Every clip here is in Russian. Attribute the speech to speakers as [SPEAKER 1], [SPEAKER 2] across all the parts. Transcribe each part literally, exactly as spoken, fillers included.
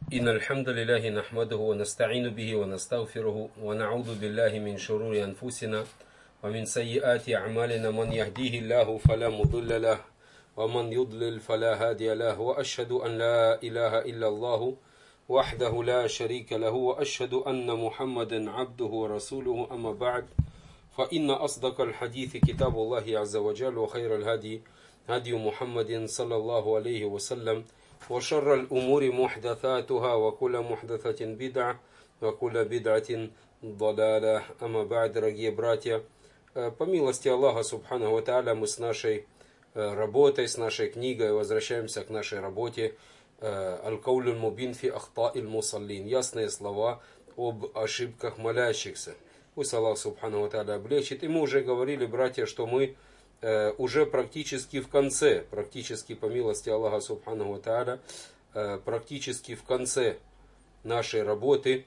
[SPEAKER 1] إن الحمد لله نحمده ونستعين به ونستغفره ونعوذ بالله من شرور أنفسنا ومن سيئات أعمالنا من يهديه الله فلا مضل له ومن يضلل فلا هادي له وأشهد أن لا إله إلا الله وحده لا شريك له وأشهد أن محمدا عبده ورسوله أما بعد فإن أصدق الحديث كتاب الله عز وجل وخير الهدي هدي محمد صلى الله عليه وسلم وشر الأمور محدثاتها وكل محدثة بدعة وكل بدعة ضلالة. Ама ба'д, дорогие братья, по милости Аллаха Субханаху ва Тааля мы с нашей работой, с нашей книгой возвращаемся к нашей работе Аль-Кауль аль-Мубин фи ахта'иль мусаллин, ясные слова об ошибках молящихся. Пусть Аллах Субханаху ва Тааля облегчит. И мы уже говорили, братья, что мы уже практически в конце, практически по милости Аллаха Субханаху ва Тааля, практически в конце нашей работы.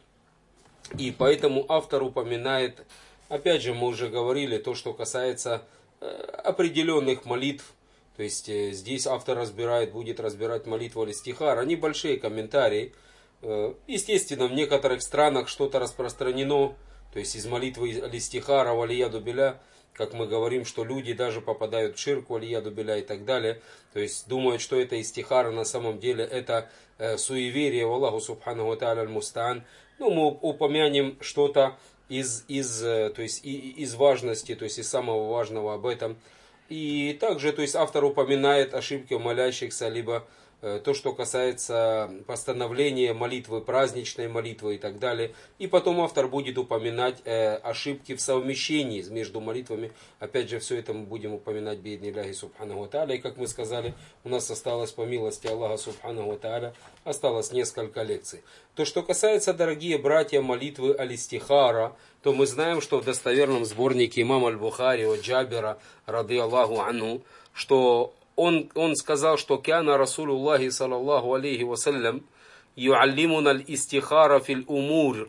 [SPEAKER 1] И поэтому автор упоминает, опять же мы уже говорили, то, что касается определенных молитв. То есть здесь автор разбирает, будет разбирать молитву аль-истихар. Они большие комментарии. Естественно, в некоторых странах что-то распространено. То есть из молитвы аль-истихара, валияду билля, как мы говорим, что люди даже попадают в ширк, валияду билля и так далее. То есть думают, что это истихара, на самом деле это э, суеверие в Аллаху Субханаху ва Тааля аль-Мустаан. Ну, мы упомянем что-то из, из, э, то есть, и, из важности, то есть из самого важного об этом. И также, то есть автор упоминает ошибки молящихся, либо э, то, что касается постановления молитвы, праздничной молитвы и так далее. И потом автор будет упоминать э, ошибки в совмещении между молитвами. Опять же, все это мы будем упоминать бииднилляхи Субханаху ва Тааля. И как мы сказали, у нас осталось, по милости Аллаха Субханаху ва Тааля, осталось несколько лекций. То, что касается, дорогие братья, молитвы аль-истихара, то мы знаем, что в достоверном сборнике имама аль-Бухари от Джабира, рады Аллаху анху, что он, он сказал, что «Кяна Расулуллахи саллаллаху алейхи вассалям юаллимуна аль-истихара фил умур,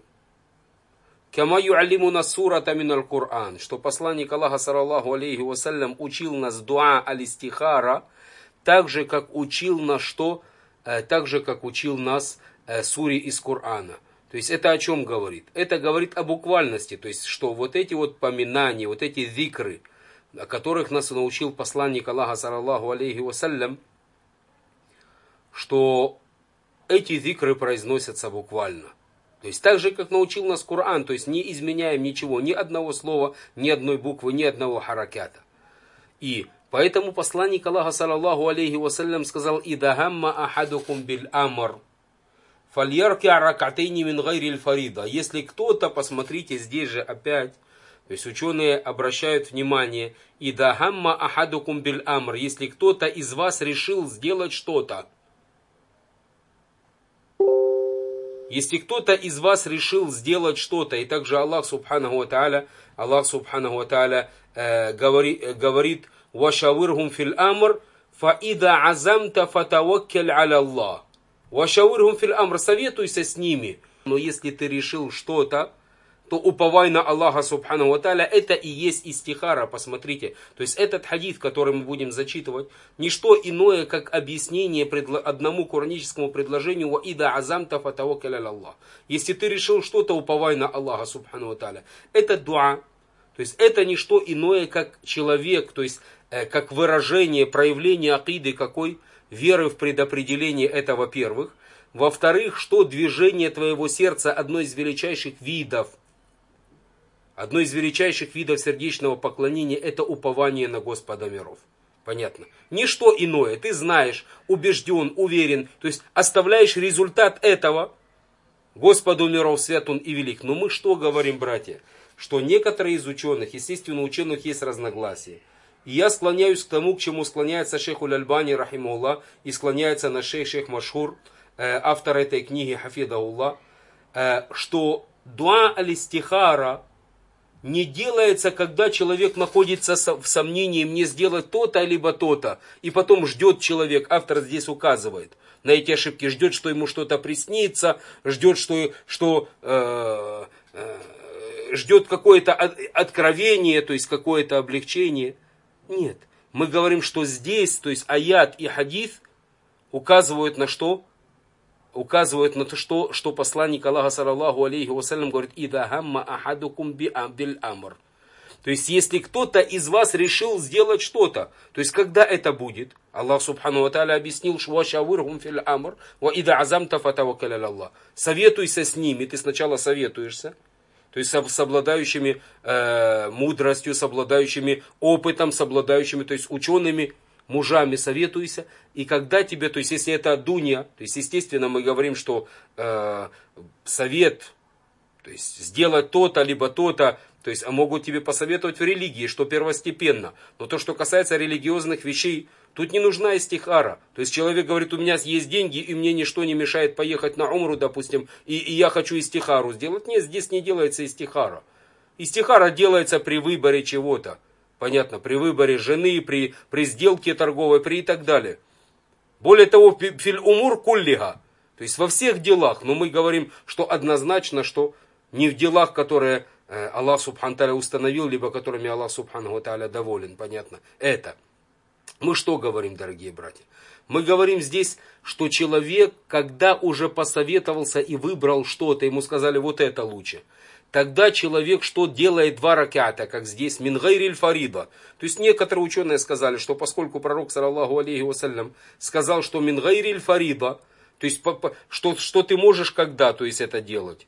[SPEAKER 1] кама юаллимуна сурата мин аль-Кур'ан», что посланник Аллаха саллаллаху алейхи вассалям учил нас дуа аль-истихара, так же, как учил нас что? Так же, как учил нас сури из Корана. То есть это о чем говорит? Это говорит о буквальности, то есть что вот эти вот поминания, вот эти зикры, о которых нас научил посланник Аллаха саллаллаху алейхи вассалям, что эти зикры произносятся буквально. То есть так же, как научил нас Коран, то есть не изменяем ничего, ни одного слова, ни одной буквы, ни одного харакята. И поэтому посланник Аллаха саллаллаху алейхи вассалям сказал: «Ида гамма ахадукум биль амр, фальярки ракатейни мин гайриль фарида». Если кто-то, посмотрите здесь же опять, то есть ученые обращают внимание: «Ида гамма ахадукум биль амр», если кто-то из вас решил сделать что-то. Если кто-то из вас решил сделать что-то, и также Аллах Субханаху ва Тааля, Аллах Субханаху ва Тааля э, говорит, говорит «Вашавирхум фил амр, фа ида азамта фатаваккаль аля Аллах». «Вашавирхум фил амр», советуйся с ними. Но если ты решил что-то, то уповай на Аллаха Субханаху ва Тааля. Это и есть истихара, посмотрите. То есть этот хадис, который мы будем зачитывать, не что иное, как объяснение одному кураническому предложению «Ва ида азамта фатаваккаль аля Аллах». Если ты решил что-то, уповай на Аллаха Субханаху ва Тааля. Это дуа. То есть это не что иное, как человек, то есть э, как выражение, проявление акиды какой? Веры в предопределение, это во-первых. Во-вторых, что движение твоего сердца одно из величайших видов, одно из величайших видов сердечного поклонения, это упование на Господа миров. Понятно? Ничто иное. Ты знаешь, убежден, уверен, то есть оставляешь результат этого Господу миров свят Он и велик. Но мы что говорим, братья? Что некоторые из ученых, естественно, у ученых есть разногласия. И я склоняюсь к тому, к чему склоняется шейх Аль-Альбани, рахимахуллах, и склоняется на шейх шейх Машхур, э, автор этой книги, хафидахуллах, э, что дуа аль-истихара не делается, когда человек находится в сомнении, мне сделать то-то, либо то-то, и потом ждет человек, автор здесь указывает на эти ошибки, ждет, что ему что-то приснится, ждет, что, что э, э, ждет какое-то откровение, то есть какое-то облегчение. Нет, мы говорим, что здесь, то есть аят и хадис указывают на что? указывают на то, что, что посланник Аллаха, саллаллаху алейхи вассалям, говорит: «Ида хамма ахадукум би абдил амр». То есть, если кто-то из вас решил сделать что-то, то есть, когда это будет? Аллах субхану ва тааля объяснил: «Швашавырхум фил амр, ва ида азамта фатаваккаль аля Аллах». Советуйся с ними, ты сначала советуешься, то есть с обладающими э, мудростью, с обладающими опытом, с обладающими, то есть учеными мужами советуйся. И когда тебе, то есть если это дунья, то есть естественно мы говорим, что э, совет, то есть сделать то-то, либо то-то, то есть могут тебе посоветовать в религии, что первостепенно. Но то, что касается религиозных вещей, тут не нужна истихара. То есть человек говорит: у меня есть деньги, и мне ничто не мешает поехать на умру, допустим, и, и я хочу истихару сделать. Нет, здесь не делается истихара. Истихара делается при выборе чего-то. Понятно, при выборе жены, при, при сделке торговой, при и так далее. Более того, филь умур куллига. То есть во всех делах. Но мы говорим, что однозначно, что не в делах, которые Аллах субхану тааля установил, либо которыми Аллах субхану тааля доволен. Понятно? Это. Мы что говорим, дорогие братья? Мы говорим здесь, что человек, когда уже посоветовался и выбрал что-то, ему сказали: вот это лучше. Тогда человек что делает? Два раката, как здесь, мин гайриль фарида. То есть некоторые ученые сказали, что поскольку пророк, саллаллаху алейхи вассалям, сказал, что мин гайриль фарида, то есть что, что ты можешь когда, то есть это делать?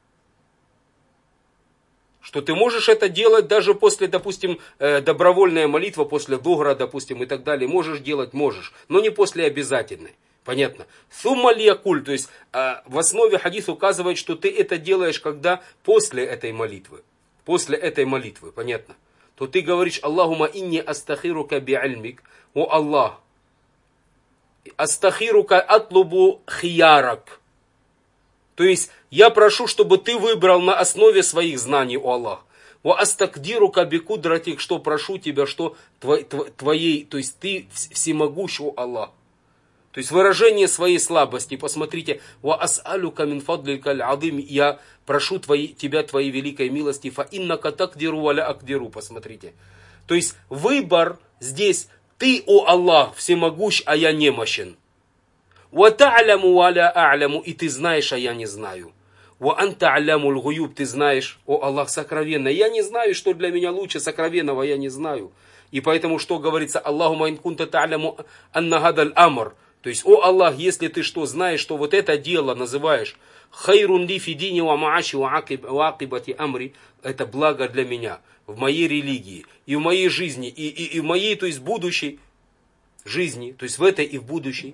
[SPEAKER 1] Что ты можешь это делать даже после, допустим, добровольная молитва, после дугра, допустим, и так далее. Можешь делать, можешь, но не после обязательной. Понятно? Сумма лиякуль, то есть в основе хадис указывает, что ты это делаешь, когда после этой молитвы. После этой молитвы, понятно? То ты говоришь: Аллахума инни астахирука би'альмик, о Аллах, астахирука атлубу хиярак. То есть, я прошу, чтобы ты выбрал на основе своих знаний, о Аллах. Ва астакдирука бикудратик, что прошу тебя, что твоей, то есть ты всемогущий, о Аллах. То есть выражение своей слабости. Посмотрите: ва ас'алюка мин фадликаль адим, я прошу твои, тебя твоей великой милости, фа иннака такдиру валя акдиру. Посмотрите. То есть выбор здесь: ты, о Аллах, всемогущ, а я немощен. Ва та'ляму валя а'ляму, и ты знаешь, а я не знаю. Ва анта алямуль гуюб, ты знаешь, о Аллах, сокровенное. Я не знаю, что для меня лучше, сокровенного я не знаю. И поэтому что говорится: Аллахума ин кунта та'ляму анна гадаль амр. То есть, о Аллах, если ты что знаешь, что вот это дело называешь хайрун ли фидини ва мааши ва акибати амри, это благо для меня в моей религии и в моей жизни, и, и, и в моей, то есть будущей жизни, то есть в этой и в будущей.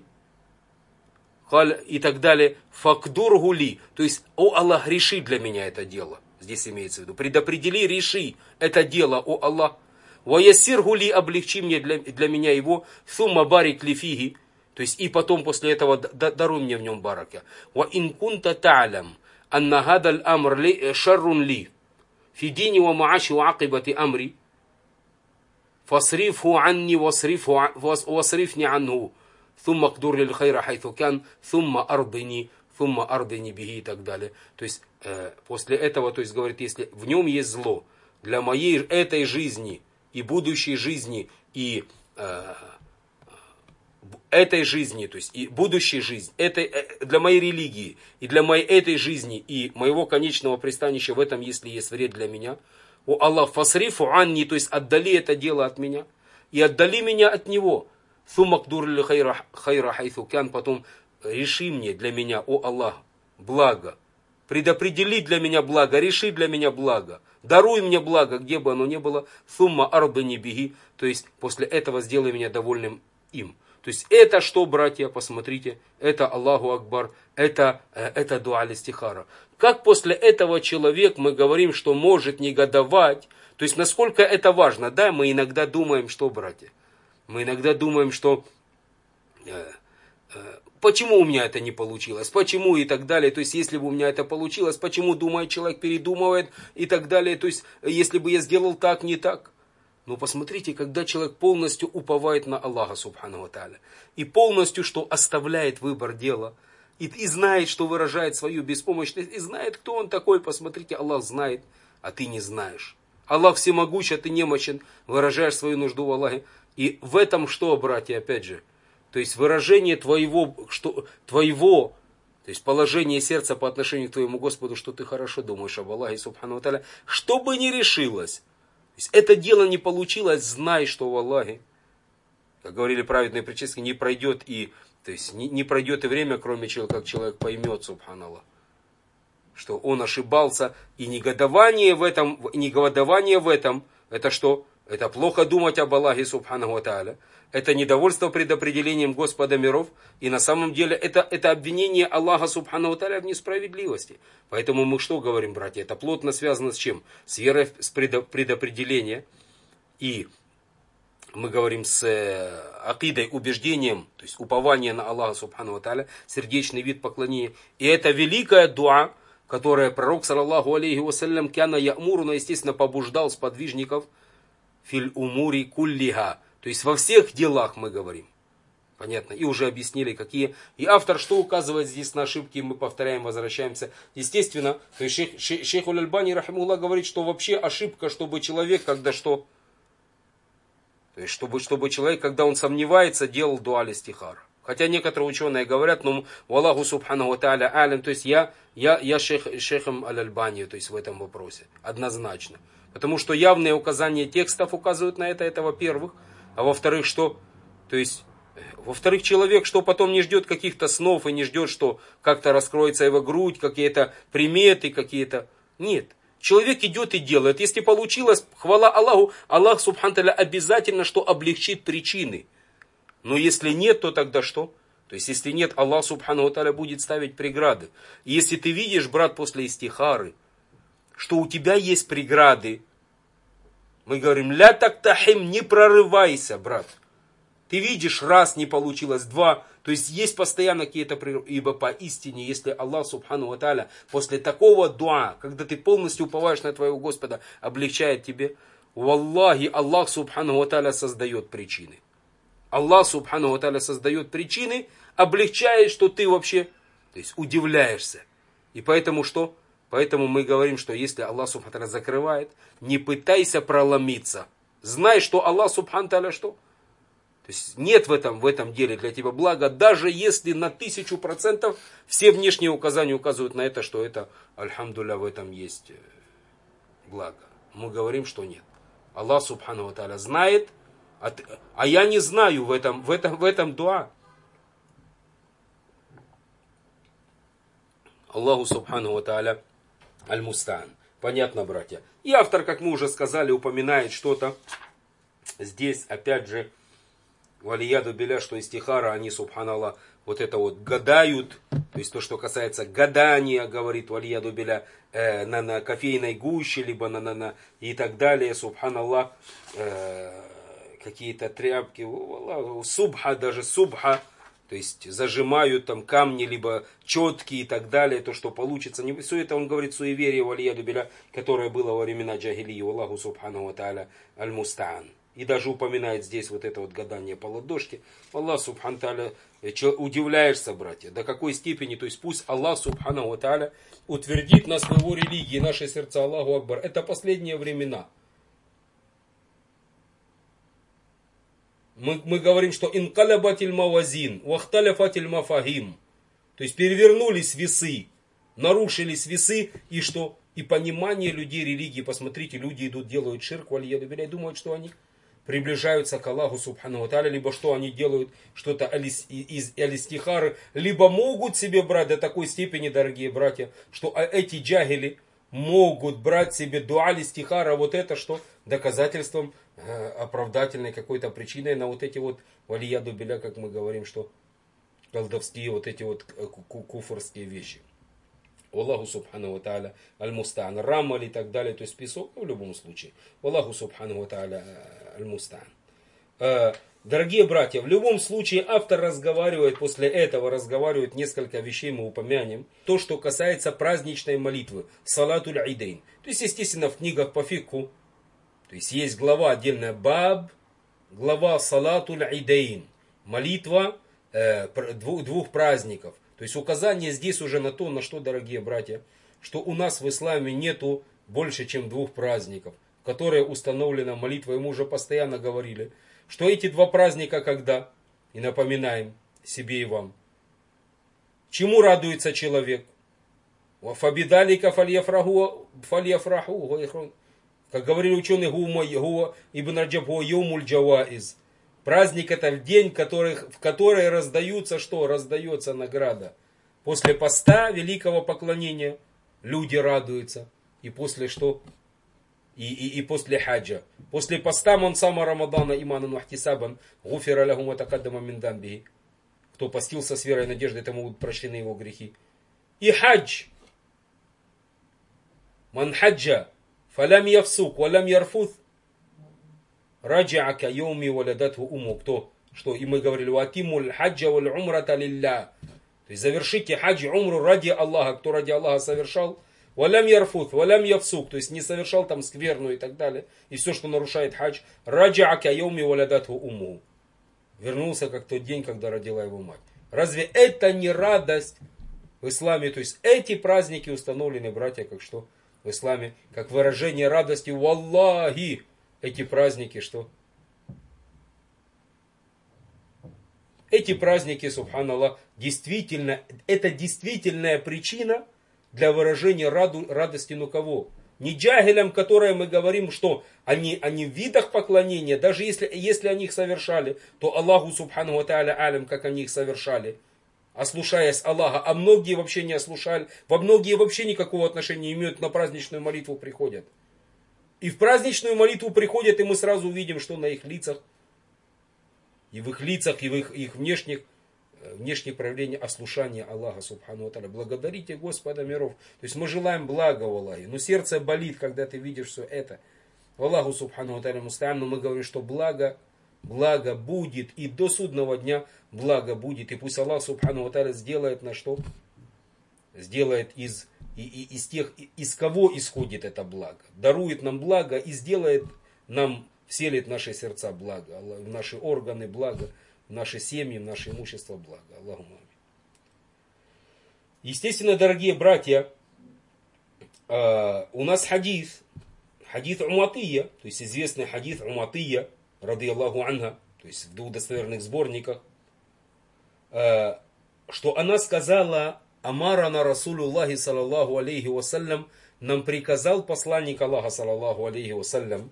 [SPEAKER 1] И так далее. Факдур гули. То есть, о Аллах, реши для меня это дело. Здесь имеется в виду. Предопредели, реши это дело, о Аллах. Ваясир гули, облегчи мне для, для меня его. Сумма барик ли фиги. То есть, и потом после этого даруй мне в нем барака. Ва ин кунта та'лям анна гадаль амр ли шаррун ли фидини ва мааши ва акибати амри фасрифху анни васрифни анху. Сумма кдур лиль хайра хайθу кян, сумма ардини, сумма ардини биги, и так далее. То есть, э, после этого, то есть, говорит, если в нем есть зло для моей этой жизни и будущей жизни, и э, этой жизни, то есть, и будущей жизни, этой, э, для моей религии, и для моей этой жизни, и моего конечного пристанища в этом, если есть вред для меня, о Аллах, фасрифу анни, то есть, отдали это дело от меня, и отдали меня от него. Суммакдур ли хайра хайθу кян, потом реши мне для меня, о Аллах, благо. Предопредели для меня благо, реши для меня благо. Даруй мне благо, где бы оно ни было. Сумма ардани биги, то есть после этого сделай меня довольным им. То есть это что, братья, посмотрите, это Аллаху Акбар, это, это дуа аль-истихара. Как после этого человек, мы говорим, что может негодовать, то есть насколько это важно. Да, мы иногда думаем, что, братья, мы иногда думаем, что э, э, почему у меня это не получилось, почему и так далее. То есть, если бы у меня это получилось, почему, думает человек, передумывает и так далее. То есть, если бы я сделал так, не так. Но посмотрите, когда человек полностью уповает на Аллаха, субхану ва тааля, и полностью, что оставляет выбор дела, и, и знает, что выражает свою беспомощность, и знает, кто он такой, посмотрите, Аллах знает, а ты не знаешь. Аллах всемогущ, а ты немощен, выражаешь свою нужду в Аллахе. И в этом что, братья, опять же, то есть выражение твоего, что, твоего То есть положение сердца по отношению к твоему Господу, что ты хорошо думаешь об Аллахе, субхану ва тааля, что бы ни решилось. То есть это дело не получилось, знай, что в Аллахе, как говорили праведные предшественники, не пройдет и, то есть не, не пройдет и время, кроме человека, как человек поймет, субханаллах, что он ошибался, и негодование в этом, негодование в этом, это что? Это плохо думать об Аллахе, субхану ва тааля. Это недовольство предопределением Господа миров. И на самом деле это, это обвинение Аллаха, субхану ва тааля, в несправедливости. Поэтому мы что говорим, братья? Это плотно связано с чем? С верой в предопределение. И мы говорим с акидой, убеждением, то есть упование на Аллаха, субхану ва тааля, сердечный вид поклонения. И это великая дуа, которое пророк, саллаллаху алейхи вассалям, кяна я'муруна, естественно, побуждал сподвижников филь умури куллиха. То есть во всех делах мы говорим. Понятно? И уже объяснили, какие. И автор что указывает здесь на ошибки, мы повторяем, возвращаемся. Естественно, то есть шейх, шейх, шейх Аль-Альбани, рахимуллах, говорит, что вообще ошибка, чтобы человек, когда что? То есть, чтобы, чтобы человек, когда он сомневается, делал дуа листихар. Хотя некоторые ученые говорят, ну, Аллаху субхану ва тааля алям, то есть я, я, я шейх, шейхом Аль-Альбани, то есть в этом вопросе, однозначно. Потому что явные указания текстов указывают на это, это во-первых. А во-вторых, что? То есть, во-вторых, человек, что потом не ждет каких-то снов и не ждет, что как-то раскроется его грудь, какие-то приметы какие-то. Нет. Человек идет и делает. Если получилось, хвала Аллаху, Аллах, субхану тааля, обязательно, что облегчит причины. Но если нет, то тогда что? То есть, если нет, Аллах, субхану тааля, будет ставить преграды. И если ты видишь, брат, после истихары, что у тебя есть преграды, мы говорим, ля тактахим, не прорывайся, брат. Ты видишь, раз не получилось, два. То есть есть постоянно какие-то прерывы. Ибо поистине, если Аллах, субхану ва тааля, после такого дуа, когда ты полностью уповаешь на твоего Господа, облегчает тебе, валлахи, Аллах, субхану ва тааля, создает причины. Аллах, субхану ва тааля, создает причины, облегчает, что ты вообще, то есть удивляешься. И поэтому что? Поэтому мы говорим, что если Аллах, субхану тааля, закрывает, не пытайся проломиться. Знай, что Аллах, субхану тааля, что? То есть нет в этом, в этом деле для тебя блага, даже если на тысячу процентов все внешние указания указывают на это, что это, альхамдулля, в этом есть благо. Мы говорим, что нет. Аллах, субхану тааля, знает, а, ты, а я не знаю в этом, в этом, в этом дуа. Аллаху, субхану тааля, аль-мустаан. Понятно, братья. И автор, как мы уже сказали, упоминает что-то. Здесь, опять же, валияду биля, что истихара, они, субханаллах, вот это вот гадают. То есть то, что касается гадания, говорит валияду биля, э, на, на кофейной гуще, либо на, на, на и так далее, субханаллах, э, какие-то тряпки, субха, даже субха. То есть зажимают там камни, либо четки и так далее, то, что получится. Не, все это он говорит суеверие, валияду биля, которое было во времена джахилии, Аллаху субхану ва тааля, аль-мустаан. И даже упоминает здесь вот это вот гадание по ладошке. Аллах, субхану тааля, удивляешься, братья, до какой степени. То есть пусть Аллах, субхану ва тааля, утвердит нас в его религии, наши сердца, Аллаху Акбар. Это последние времена. Мы, мы говорим, что инкалябатиль мавазин, вахталяфатиль мафагим. То есть перевернулись весы, нарушились весы, и что? И понимание людей религии. Посмотрите, люди идут, делают ширк, валияду биля, и думают, что они приближаются к Аллаху, субхану ва тааля, либо что они делают, что-то из алистихары, либо могут себе брать до такой степени, дорогие братья, что эти джагили могут брать себе дуа алистихара, вот это что? Доказательством, э, оправдательной какой-то причиной на вот эти вот валияду биля, как мы говорим, что колдовские вот эти вот куфрские вещи. Аллаху субхану ва тааля аль-мустаан, рамаль и так далее, то есть песок, ну, в любом случае. Аллаху субхану ва тааля аль-мустаан. Дорогие братья, в любом случае автор разговаривает, после этого разговаривает несколько вещей, мы упомянем. То, что касается праздничной молитвы, салатуль айдейн. То есть, естественно, в книгах по фикху, то есть есть глава отдельная баб, глава салатуль айдейн, молитва э, двух, двух праздников. То есть указание здесь уже на то, на что, дорогие братья, что у нас в исламе нету больше, чем двух праздников, которые установлена молитва. И мы уже постоянно говорили, что эти два праздника когда, и напоминаем себе и вам, Чему радуется человек? Фабидалика фальяфраху, фальяфраху. Как говорили ученые, гуа ибн Раджаб, гуа йомуль джаваиз. Праздник это день, в который, в который раздаются что? Раздается награда. После поста великого поклонения люди радуются. И после что? И, и, и после хаджа. После поста мансама Рамадана иманан вахтисабан гуфира лаху ма такаддама мин дамбихи. Кто постился с верой и надеждой, тому будут прощены его грехи. И хадж. Ман хаджа фалям явсук валям ярфуth раджа'ака йоми валядатху уму. Кто? Что? И мы говорили, ватимуль хаджа валь умрата лилля. То есть завершите хадж и умру ради Аллаха. Кто ради Аллаха совершал? Валям ярфуth, валям явсук. То есть не совершал там скверну и так далее. И все, что нарушает хадж. Раджа'ака йоми валядатху уму. Вернулся как тот день, когда родила его мать. Разве это не радость в исламе? То есть эти праздники установлены, братья, как что? В исламе, как выражение радости. Валлахи. Эти праздники что? Эти праздники, субханаллах, действительно, это действительная причина для выражения раду, радости, ну кого? Не джагилям, которые мы говорим, что они, они в видах поклонения, даже если, если они их совершали, то Аллаху субхану ва тааля алям, как они их совершали, ослушаясь Аллаха, а многие вообще не ослушали, во многие вообще никакого отношения не имеют, на праздничную молитву приходят. И в праздничную молитву приходят, и мы сразу увидим, что на их лицах, и в их лицах, и в их, их внешних, внешних проявлениях ослушания Аллаха субхану ва тааля. Благодарите Господа миров. То есть мы желаем блага в Аллахе. Но сердце болит, когда ты видишь все это. Аллаху субхану ва тааля муста'ан. Но мы говорим, что благо, благо будет. И до судного дня благо будет. И пусть Аллах субхану ва тааля сделает на что? Сделает из, и, и, из тех, из кого исходит это благо. Дарует нам благо и сделает нам, вселит в наши сердца благо. В наши органы благо. В наши семьи, в наше имущество благо. Аллаху амин. Естественно, дорогие братья, у нас хадис, хадис Уматия, то есть известный хадис Уматия, ради Аллаху анха, то есть в двух достоверных сборниках, что она сказала: Амарана Расулуллахи саллаллаху алейхи вассалям, нам приказал посланник Аллаха саллаллаху алейхи вассалям,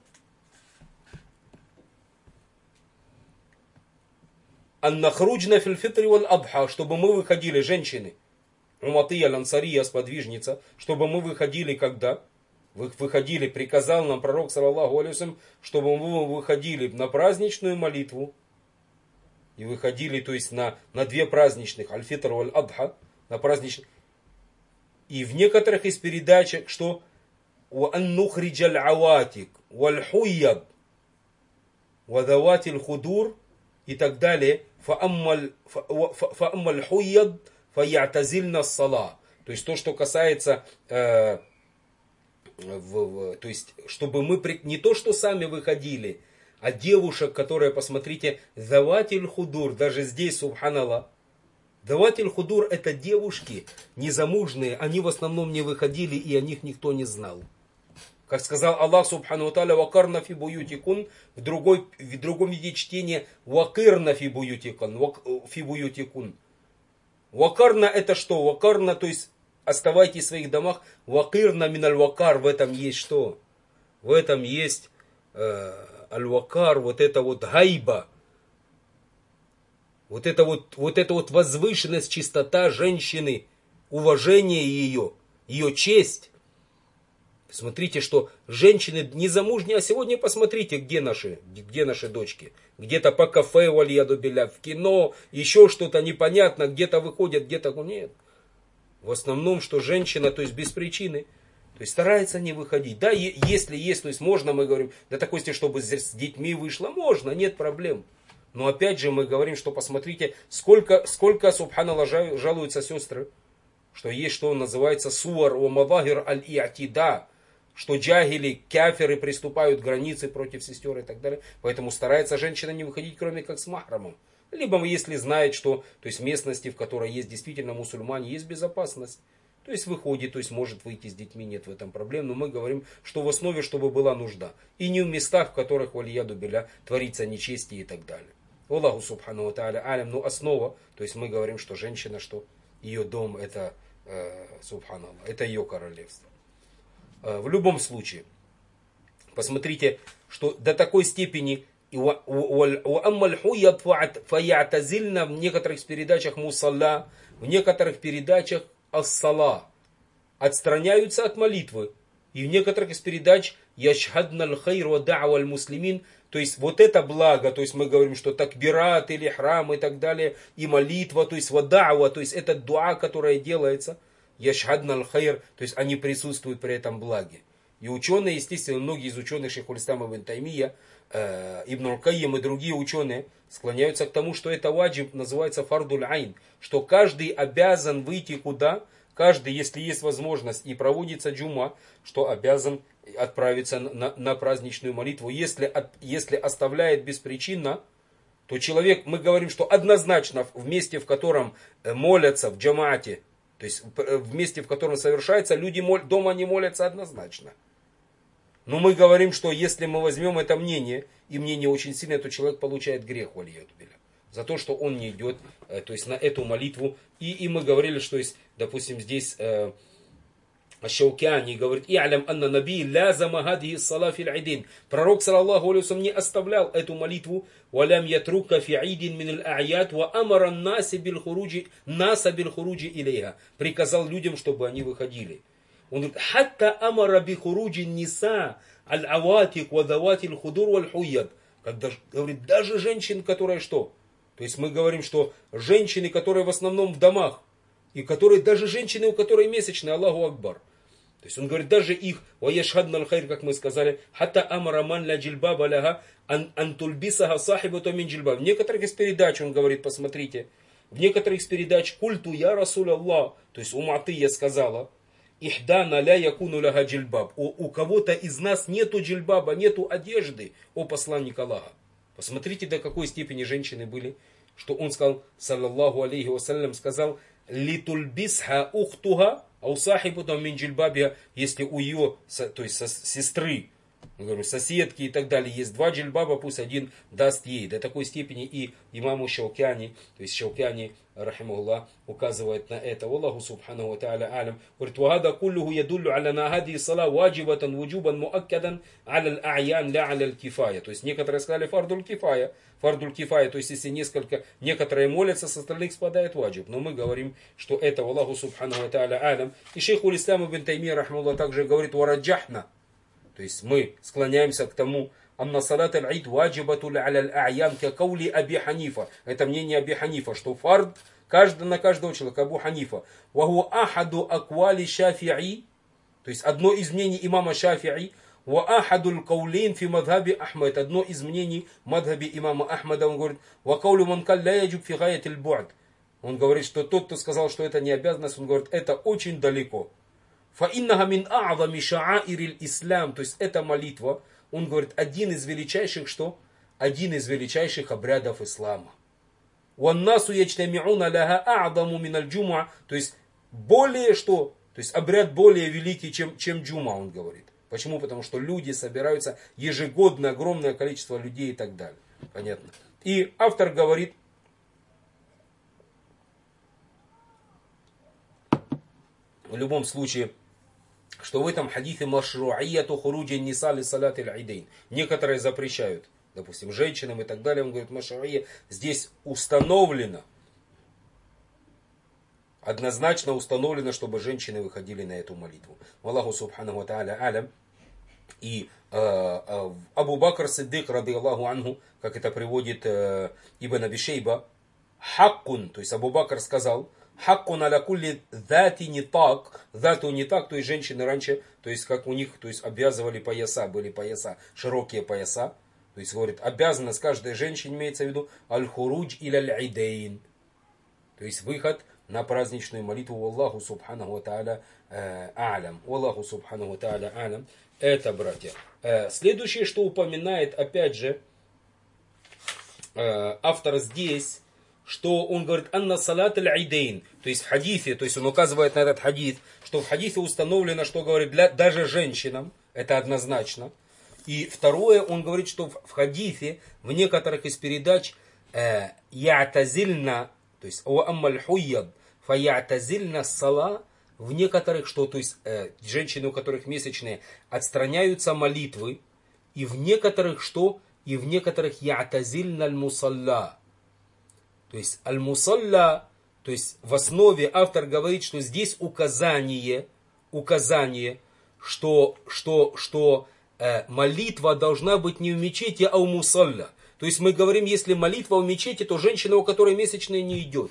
[SPEAKER 1] аннахруджна фил фитри валь адха, чтобы мы выходили, женщины, Уматия лансария, сподвижница, чтобы мы выходили когда? Вы выходили, приказал нам пророк саллаллаху алейхи вассалям, чтобы мы выходили на праздничную молитву. И выходили, то есть на, на две праздничных, аль-фитр валь адха, на праздничных. И в некоторых из передачек, что аннухриджаль аватик, валь хуйяд, вадаватиль худур, и так далее. Фааммаль хуйяд фаятазильна ссала. То есть то, что касается, э, в, в, то есть чтобы мы не то, что сами выходили, а девушек, которые, посмотрите, заватиль худур, даже здесь, субханаллах, заватиль худур это девушки незамужные, они в основном не выходили и о них никто не знал. Как сказал Аллах субхану ва тааля, вакарна фи буютикун, в, другой, в другом виде чтения, вакирна фи буютикун, фи буютикун. Вакарна это что? Вакарна, то есть оставайтесь в своих домах. Вакирна миналь вакар, в этом есть что? В этом есть э, аль-вакар, вот это вот гайба. Вот это вот, вот это вот возвышенность, чистота женщины, уважение ее, ее честь. Смотрите, что женщины незамужние, а сегодня посмотрите, где наши, где наши дочки. Где-то по кафе, вальяду биля, в кино, еще что-то непонятно, где-то выходят, где-то нет. В основном, что женщина, то есть без причины, то есть старается не выходить. Да, если есть, то есть можно, мы говорим, до такой степени, чтобы с детьми вышло, можно, нет проблем. Но опять же мы говорим, что посмотрите, сколько, сколько субханаллах, жалуются сестры, что есть, что называется суар ва мадахир аль-и'тида, что джагили, каферы приступают к границе против сестер и так далее. Поэтому старается женщина не выходить, кроме как с махрамом. Либо если знает, что то есть в местности, в которой есть действительно мусульмане, есть безопасность. То есть выходит, то есть может выйти с детьми, нет в этом проблем. Но мы говорим, что в основе, чтобы была нужда. И не в местах, в которых, валияду биля, творится нечестие и так далее. Аллаху субхану ва тааля алям. Но основа, то есть мы говорим, что женщина что? ее дом это, э, субханаллах, это ее королевство. Э, в любом случае, посмотрите, что до такой степени фаятазильна в некоторых передачах мусалла, в некоторых передачах ассала, отстраняются от молитвы. И в некоторых из передач яшхадна аль-хайр ва да'ва аль-муслимин, то есть вот это благо, то есть мы говорим, что такбират или храм и так далее, и молитва, то есть ва да'ва, то есть это дуа, которая делается, яшхадна аль-хайр, то есть они присутствуют при этом благе. И ученые, естественно, многие из ученых, шейх аль-Ислам ибн Таймия, э, Ибн аль-Кайим и другие ученые склоняются к тому, что это ваджиб, называется фардуль айн, что каждый обязан выйти куда? Каждый, если есть возможность и проводится джума, что обязан отправиться на, на праздничную молитву. Если, от, если оставляет беспричинно, то человек, мы говорим, что однозначно в месте, в котором молятся, в джамаате, то есть в месте, в котором совершается, люди мол, дома не молятся однозначно. Но мы говорим, что если мы возьмем это мнение, и мнение очень сильное, то человек получает грех, валиятубилля, за то, что он не идет, то есть на эту молитву. И, и мы говорили, что есть, допустим, здесь э, Аш-Шаукяни говорит: «И'лям анна наби лязама хадхи ссала фил идин». Пророк, саллаллаху алейхи ва саллям, не оставлял эту молитву. «Валям ятрука фи идин мин аль-а'ят ва амара наси бил хуруджи наса бил хуруджи илейха». Приказал людям, чтобы они выходили. Он говорит: «Хатта амара би хуруджи ниса аль-аватик ва давати аль-худур валь-хуяд». Когда, говорит, даже женщин, которые что? То есть мы говорим, что женщины, которые в основном в домах, и которые, даже женщины, у которых месячные, Аллаху Акбар. То есть он говорит, даже их, ваяшхадна аль-хайр, как мы сказали, хата амара ман ля джильбаба ляха антульбисаха сахибату мин джильбаб. В некоторых из передач он говорит, посмотрите, в некоторых из передач культу я расуль Аллах, то есть у Матыя сказала, ихдана ля якуну ляха джильбаб. У, у кого-то из нас нету джильбаба, нету одежды, о посланник Аллаха. Посмотрите, до какой степени женщины были, что он сказал, саллаллаху алейхи вассалям, сказал, литульбисха ухтуха, ау сахибуту мин джильбабиха, если у ее, то есть сестры, говорю, соседки и так далее, есть два джильбаба, пусть один даст ей. До такой степени и имаму Шаукяни, то есть Шаукяни, рахимахуллах, указывает на это. Аллаху субханаху ва та'аля алям. Говорит, вагада куллуху ядуллю аля на хади сала ваджибатан вуджубан муаккадан аля аль-а'ян ля аля аль-кифая. То есть некоторые сказали фардуль кифая. Фардуль кифая, то есть если несколько, некоторые молятся, с остальных спадает ваджиб. Но мы говорим, что это Аллаху субханаху ва та'аля алям. И шейх аль-Ислам ибн Таймия, рахимахуллах, также говорит, вараджахна. То есть мы склоняемся к тому, анна салат аль-ид ваджибату аля аль-а'ян ка каули Аби Ханифа. Это мнение Аби Ханифа, что фард каждый, на каждого человека, Абу Ханифа. Ваху ахаду аквали шафи'и, то есть одно из мнений имама Шафи'и, ва ахаду аль-каулейн фи мадхаби Ахмад, одно из мнений мадхаби имама Ахмада, он говорит, ва каулю ман каль ля яджуб фи гаят аль-бу'д. Он говорит, что тот, кто сказал, что это не обязанность, он говорит, это очень далеко. Фаиннага мин а'зами ша'аирил ислам, то есть это молитва, он говорит, один из величайших, что? Один из величайших обрядов ислама. Уаннасу ячтами'уна ляха а'заму мин аль-джумуа, то есть более что? То есть обряд более великий, чем, чем джума, он говорит. Почему? Потому что люди собираются ежегодно, огромное количество людей и так далее. Понятно. И автор говорит, в любом случае, что в этом хадисе машру'ияту хуруджи ниса ли салат аль-идейн. Некоторые запрещают, допустим, женщинам и так далее. Он говорит, машру'ия, здесь установлено, однозначно установлено, чтобы женщины выходили на эту молитву. Аллаху субханаху ва та'аля алям. И э, э, Абу Бакр Сиддик, ради Аллаху анху, как это приводит э, Ибн Аби Шейба, хаккун, то есть Абу Бакр сказал, хаккун аля кулли дати нитак, дату нитак, то есть женщины раньше, то есть как у них, то есть обвязывали пояса, были пояса, широкие пояса, то есть говорит, обязанность каждой женщине, имеется в виду, аль-хурудж иля аль-идейн, то есть выход на праздничную молитву. Аллаху субханаху ва та'аля а'лям. Аллаху субханаху ва та'аля а'лям. Это, братья. Следующее, что упоминает, опять же, автор здесь, что он говорит, анна салат аль-идейн, то есть в хадисе, то есть он указывает на этот хадис, что в хадисе установлено, что говорит, для, даже женщинам, это однозначно. И второе, он говорит, что в хадисе, в некоторых из передач, ятазильна, то есть о аммаль хуяд, фаятазильна сала, в некоторых, что, то есть э, женщины, у которых месячные, отстраняются молитвы, и в некоторых что? И в некоторых ятазильна аль-мусалла. То есть аль-мусалла, то есть в основе автор говорит, что здесь указание, указание, что, что, что э, молитва должна быть не в мечети, а у мусалла. То есть мы говорим, если молитва в мечети, то женщина, у которой месячные, не идет.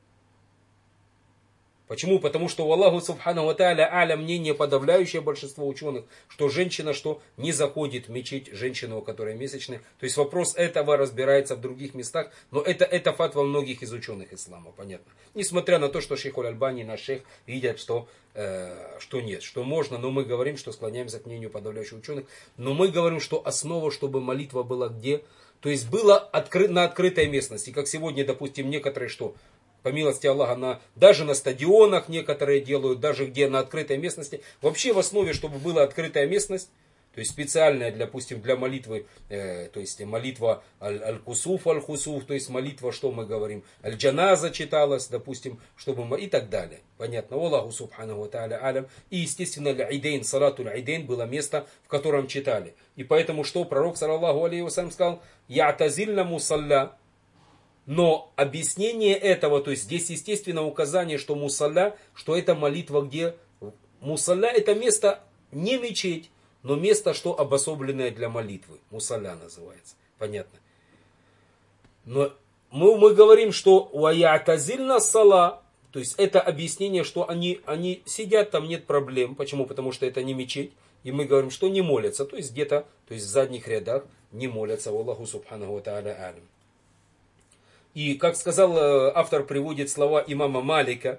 [SPEAKER 1] Почему? Потому что у Аллаху Субхану Ва Тааля аля мнение подавляющее большинство ученых, что женщина что не заходит в мечеть, женщина, у которой месячные. То есть вопрос этого разбирается в других местах, но это, это фатва многих из ученых ислама, понятно. Несмотря на то, что шейх Аль-Альбани и наш шейх видят, что, э, что нет, что можно, но мы говорим, что склоняемся к мнению подавляющих ученых. Но мы говорим, что основа, чтобы молитва была где? То есть была откры, на открытой местности, как сегодня, допустим, некоторые что? По милости Аллаха, на, даже на стадионах некоторые делают, даже где на открытой местности. Вообще в основе, чтобы была открытая местность, то есть специальная, для, допустим, для молитвы, э, то есть молитва аль-кусуф, аль-хусуф, то есть молитва, что мы говорим, аль-джаназа читалась, допустим, чтобы и так далее. Понятно. Аллаху Субхану Ва Тааля алям. И, естественно, аль-идейн, салату аль-идейн было место, в котором читали. И поэтому что пророк, саллаллаху алейхи вассалям, сказал, «Ятазильна мусалля». Но объяснение этого, то есть здесь естественно указание, что мусалля, что это молитва где? Мусалля это место не мечеть, но место, что обособленное для молитвы. Мусалля называется. Понятно. Но мы, мы говорим, что уаятазильна сала, то есть это объяснение, что они, они сидят, там нет проблем. Почему? Потому что это не мечеть. И мы говорим, что не молятся. То есть где-то, то есть в задних рядах не молятся. Аллаху Субхану Ва Тааля алям. И, как сказал, автор приводит слова имама Малика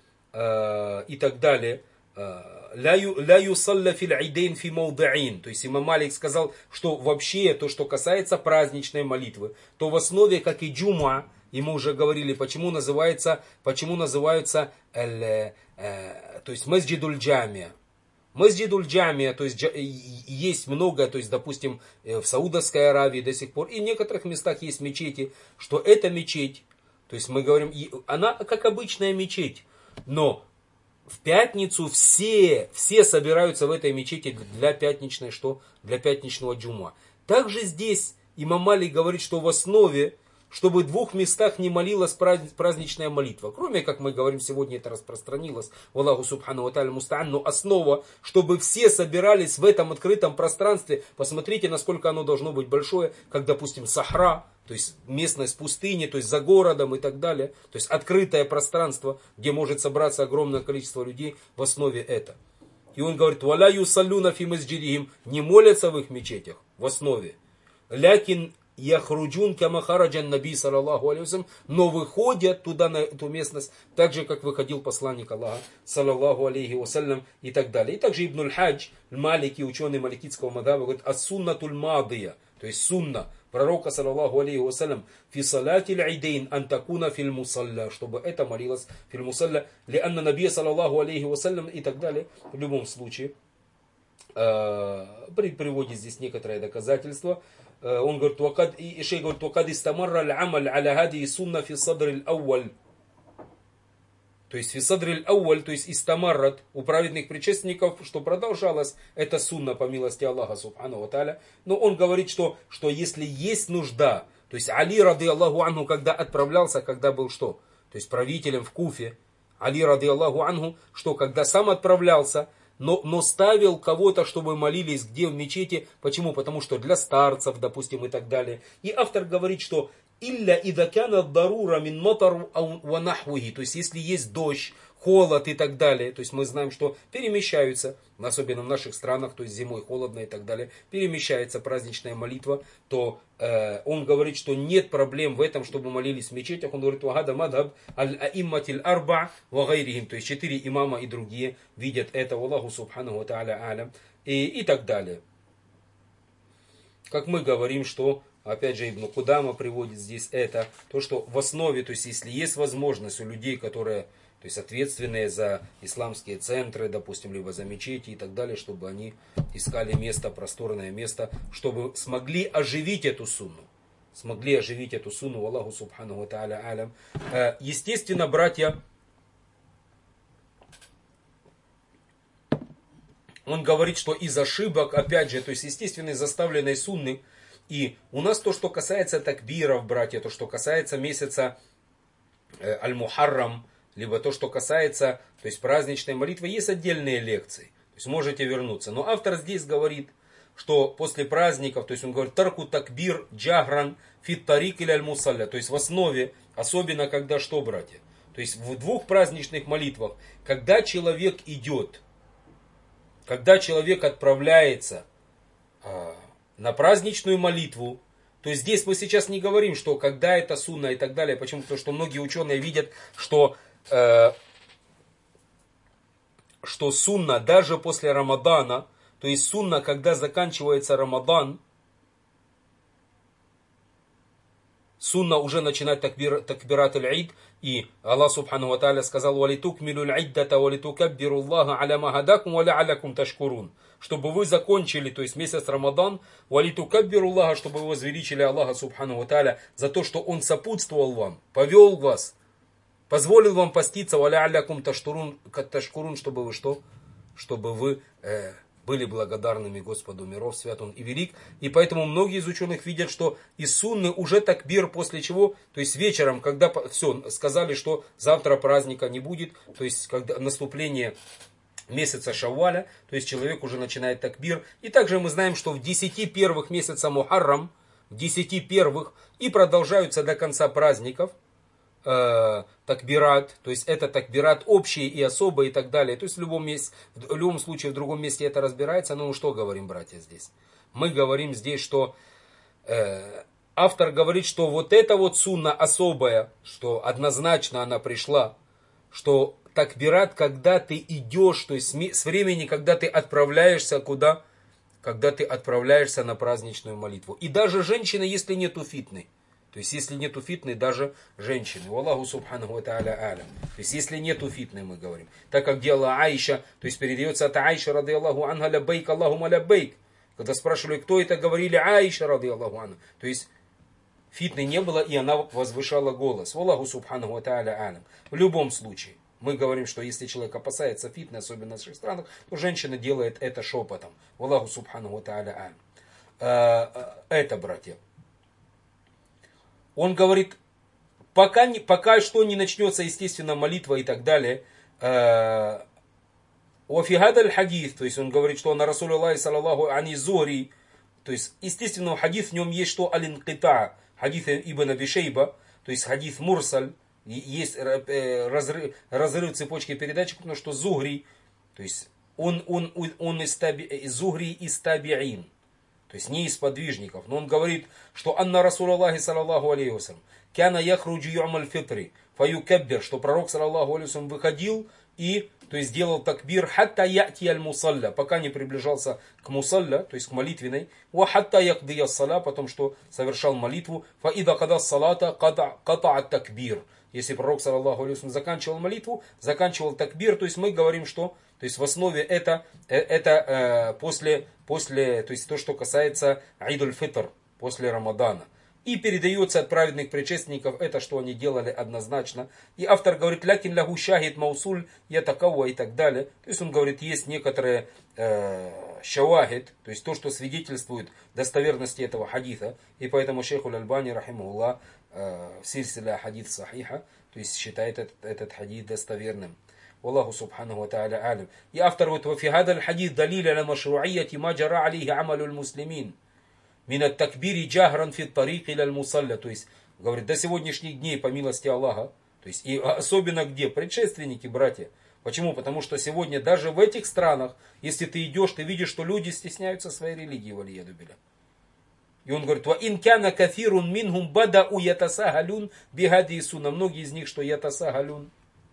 [SPEAKER 1] э, и так далее. «Ля юсалля фил айдейн фи маудаин». То есть имам Малик сказал, что вообще то, что касается праздничной молитвы, то в основе, как и джума, и мы уже говорили, почему называется, почему называются, э, э, то есть масджидуль джамия. Масджидуль джамия, то есть есть много, то есть, допустим, в Саудовской Аравии до сих пор, и в некоторых местах есть мечети, что это мечеть, то есть мы говорим, она как обычная мечеть, но в пятницу все, все собираются в этой мечети для пятничной, что? Для пятничного джума. Также здесь имам Малик говорит, что в основе, чтобы в двух местах не молилась праздничная молитва. Кроме, как мы говорим, сегодня это распространилось, Аллаху Субхану Ва Тааля муста'ан, но основа, чтобы все собирались в этом открытом пространстве. Посмотрите, насколько оно должно быть большое, как, допустим, Сахра, то есть местность пустыни, то есть за городом и так далее. То есть открытое пространство, где может собраться огромное количество людей, в основе это. И он говорит, «Валя юсаллюна фи масджидихим», не молятся в их мечетях, в основе. «Лякин яхруджун камахараджан наби саллаллаху алейхи вассалям», но выходят туда, на эту местность, так же, как выходил посланник Аллаха, саллаллаху алейхи вассалям, и так далее. И также Ибн аль-Хадж, Малики, ученый маликитского мадхаба, говорит, ас-суннатуль мадия, то есть сунна пророка, саллаллаху алейхи вассалям, фи салатиль айдейн антакуна филь мусалля, чтобы это молилось филь мусалля, ли анна набия, саллаллаху алейхи вассалям, и так далее. В любом случае, приводит здесь некоторые доказательства. Он говорит, вакад, и шейх говорит, вакад истамарра аль-амаль аля хади сунна фи садр аль-ауаль. То есть фи садр аль-ауаль, то есть истамаррат у праведных предшественников, что продолжалось, это сунна по милости Аллаха Субхану Ва Тааля. Но он говорит, что, что если есть нужда, то есть Али рады Аллаху анху, когда отправлялся, когда был что? То есть правителем в Куфе, Али рады Аллаху анху, что когда сам отправлялся, Но, но ставил кого-то, чтобы молились где в мечети. Почему? Потому что для старцев, допустим, и так далее. И автор говорит, что «Илля идакяна дарура мин матару ванахвухи». То есть, если есть дождь, холод и так далее. То есть, мы знаем, что перемещаются, особенно в наших странах, то есть зимой холодно и так далее, перемещается праздничная молитва, то э, он говорит, что нет проблем в этом, чтобы молились в мечетях. Он говорит, «Вагада мадхаб аль-аимматиль арба вагайрихим». То есть, четыре имама и другие видят это. Аллаху Субхану Ва Тааля алям. И, и так далее. Как мы говорим, что опять же, Ибн Кудама приводит здесь это, то, что в основе, то есть, если есть возможность у людей, которые, то есть, ответственные за исламские центры, допустим, либо за мечети и так далее, чтобы они искали место, просторное место, чтобы смогли оживить эту сунну. Смогли оживить эту сунну, Аллаху Субхану Ва Тааля алям. Естественно, братья, он говорит, что из ошибок, опять же, то есть естественной заставленной сунны, и у нас то, что касается такбиров, братья, то, что касается месяца э, Аль-Мухаррам, либо то, что касается, то есть праздничной молитвы, есть отдельные лекции. То есть можете вернуться. Но автор здесь говорит, что после праздников, то есть он говорит, тарку такбир джагран фит тарик или аль-мусалля, то есть в основе, особенно когда что, братья? То есть в двух праздничных молитвах, когда человек идет, когда человек отправляется а, на праздничную молитву, то есть здесь мы сейчас не говорим, что когда это сунна и так далее. Почему? Потому что многие ученые видят, что, э, что сунна даже после Рамадана, то есть сунна, когда заканчивается Рамадан, сунна уже начинает такбир, такбират аль-Ид, и Аллах Субхану ва Тааля сказал: «Валитукмилу аль-Иддата, валитукаббиру Аллаха аля ма хадакум, ва ла'алякум ташкурун». Чтобы вы закончили, то есть месяц Рамадан, валитукаббиру Аллаха, чтобы вы возвеличили Аллаха Субхану ва Тааля за то, что Он сопутствовал вам, повел вас, позволил вам поститься, ва ла'алякум ташкурун, чтобы вы что? Чтобы вы э, были благодарными Господу миров, свят Он и велик. И поэтому многие из ученых видят, что из сунны уже такбир, после чего, то есть вечером, когда все, сказали, что завтра праздника не будет, то есть когда наступление месяца Шавваля, то есть человек уже начинает такбир. И также мы знаем, что в десяти первых месяца Мухаррам, в десяти первых, и продолжаются до конца праздников, э, такбират, то есть это такбират общие и особые и так далее. То есть в любом, месте, в любом случае в другом месте это разбирается. Но что говорим, братья, здесь? Мы говорим здесь, что э, автор говорит, что вот эта вот сунна особая, что однозначно она пришла, что такбират, когда ты идешь, то есть с времени, когда ты отправляешься куда? Когда ты отправляешься на праздничную молитву. И даже женщины, если нету фитны. То есть, если нету фитны, даже женщины. Аллаху субханаху ва тааля алям. То есть, если нету фитны, мы говорим. Так как делала Аиша, то есть, передается от Аиша, ради Аллаху анха, ляббейк, Аллахума ляббейк. Когда спрашивали, кто это, говорили Аиша, ради Аллаху анха. То есть, фитны не было, и она возвышала голос. Аллаху субханаху ва тааля алям. В любом случае. Мы говорим, что если человек опасается фитны, особенно в наших странах, то женщина делает это шепотом. Аллаху субхану ва тааля алям. Это, братья. Он говорит, пока, не, пока что не начнется, естественно, молитва и так далее. Уафигад аль-хадис, то есть он говорит, что на Расуле Аллахи саллаллаху ани зури, то есть, естественно, хадис в нем есть что аль-инкита, хадис Ибн Аби Шейба, то есть хадис мурсаль. Есть разрыв, разрыв цепочки передатчиков, потому что Зухри, то есть он, он, он из таби, Зухри из табиин, то есть не из подвижников. Но он говорит, что Анна Расул Аллахи саллаллаху алейхи вассалям, кяна яхруджу ю'маль фитри, фаюкаббир, что пророк саллаллаху алейхи вассалям выходил и, то есть делал такбир, хатта я'ти аль-мусалля, пока не приближался к мусалля, то есть к молитвенной, ва хатта якдия саля, потом что совершал молитву, фа ида када салата ката такбир. Если пророк, саллаллаху алейхи вассалям, заканчивал молитву, заканчивал такбир, то есть мы говорим, что то есть в основе это, это э, после, после, то есть то, что касается Айд-уль-Фитр, после Рамадана. И передается от праведных предшественников это, что они делали однозначно. И автор говорит, лякин лягу шахид маусуль, я такого и так далее. То есть он говорит, есть некоторые э, шавахид, то есть то, что свидетельствует достоверности этого хадиса. И поэтому шейх Аль-Альбани, рахимахуллах, в сильсиле хадис сахиха, то есть считает этот, этот хадис достоверным. Аллаху субханаху ва тааля алям. И автор говорит, وفي هذا الحديث دليل على مشروعية ما جرى عليه عمل المسلمين من التكبير جهرا في الطريق إلى المصلى. То есть, говорит, до сегодняшних дней, по милости Аллаха, то есть, и особенно где? Предшественники, братья. Почему? Потому что сегодня даже в этих странах, если ты идешь, ты видишь, что люди стесняются своей религии, валияду билля. И он говорит, وَإِنْ كَانَ كَثِيرٌ مِّنْهُمْ بَدَأُوا يَتَسَاهَلُونَ بِهَدِي سُنَّةٍ. Многие из них, что ятасагалюн.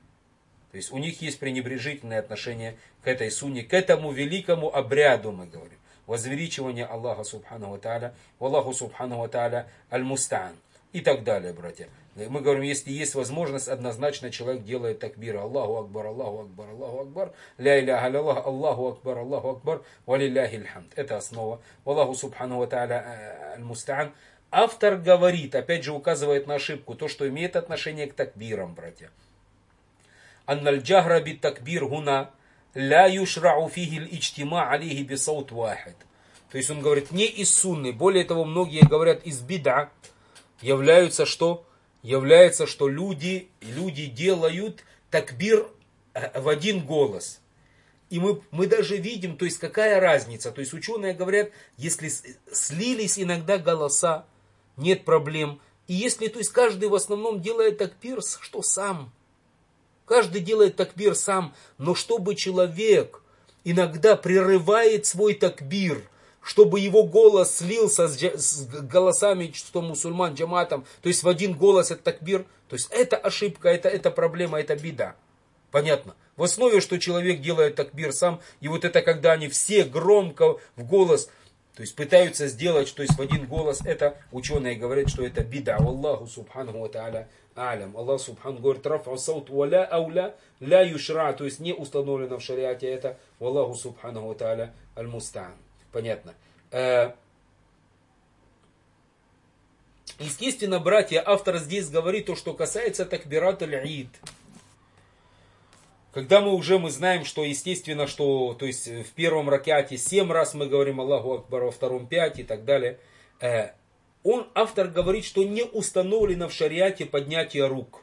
[SPEAKER 1] То есть у них есть пренебрежительное отношение к этой сунне, к этому великому обряду, мы говорим. Возвеличивание Аллаха субхану ва тааля, Аллаху субхану ва тааля аль-мустаан. И так далее, братья. Мы говорим, если есть возможность, однозначно человек делает такбир. Аллаху акбар, Аллаху акбар, Аллаху акбар. Ля иляха илlallah, Аллаху акбар, Аллаху акбар. Валилляхи лхамд. Это основа. Аллаху субхану ва тааля аль-мустаан. Автор говорит, опять же указывает на ошибку, то, что имеет отношение к такбирам, братья. Анналь джахра бит такбир гуна ля юшрау фихи л'ичтима алейхи бисаут вахид. То есть он говорит, не из сунны. Более того, многие говорят, из бида являются что? Является, что люди, люди делают такбир в один голос. И мы, мы даже видим, то есть какая разница. То есть ученые говорят, если слились иногда голоса, нет проблем. И если, то есть каждый в основном делает такбир, что сам. Каждый делает такбир сам. Но чтобы человек иногда прерывает свой такбир, чтобы его голос слился с, с голосами, что мусульман, джаматом, то есть в один голос это такбир, то есть это ошибка, это, это проблема, это беда. Понятно? В основе, что человек делает такбир сам, и вот это когда они все громко в голос, то есть пытаются сделать, то есть в один голос, это ученые говорят, что это бида. Аллаху субханаху ва та'аля алям. Аллах субхану говорит, раф'у саут валя ауля ля юшра, то есть не установлено в шариате это. Аллаху субханаху ва та'аля аль-муста'ан. Понятно. Естественно, братья, автор здесь говорит то, что касается такбират аль-ид. Когда мы уже мы знаем, что естественно, что то есть в первом ракяте семь раз мы говорим Аллаху Акбар, во втором пять и так далее. Он, автор говорит, что не установлено в шариате поднятие рук.